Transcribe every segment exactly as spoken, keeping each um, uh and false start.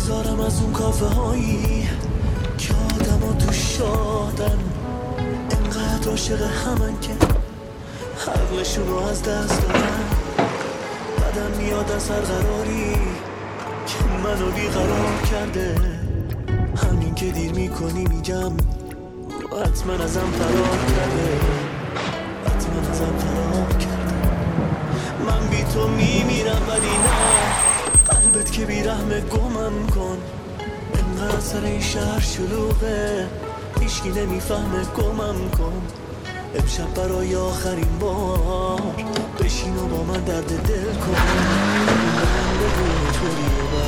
بیزارم از اون کافه هایی که آدم ها تو شادن، انقدر عاشق همن که عقلشون رو از دست دارن. بدم میاد از هر قراری که منو بیقرار کرده، همین که دیر میکنی میگم حتما ازم فرار کرده، حتما ازم فرار کرده. من بی تو میمیرم ولی نه، قلبت که بیرحمه گمم کن. انقدر سر این شهر شلوغه هیچکی نمیفهمه گمم کن. امشب برای آخرین بار بشین و با من درد دل کن. من بگو چوری و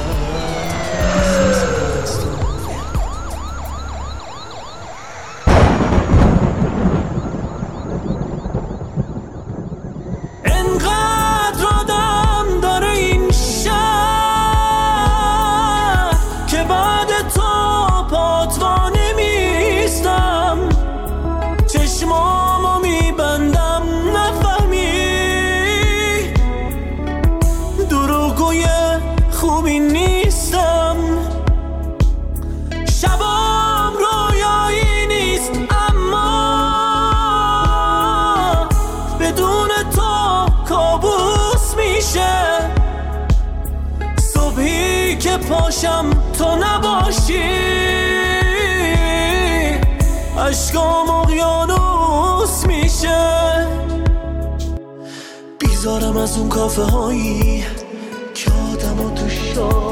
بعد دستم انقدر آدم داره این شهر که بعد تو پاتوان میستم، چشمامو میبندم نفهمی دروغوی خوبی نیستم. شبام رویایی نیست اما بدون تو کابوس میشه. صبحی که پاشم تو نباشی عشقام اقیانوس میشه. بیزارم از اون کافه هایی که آدم ها تو شاد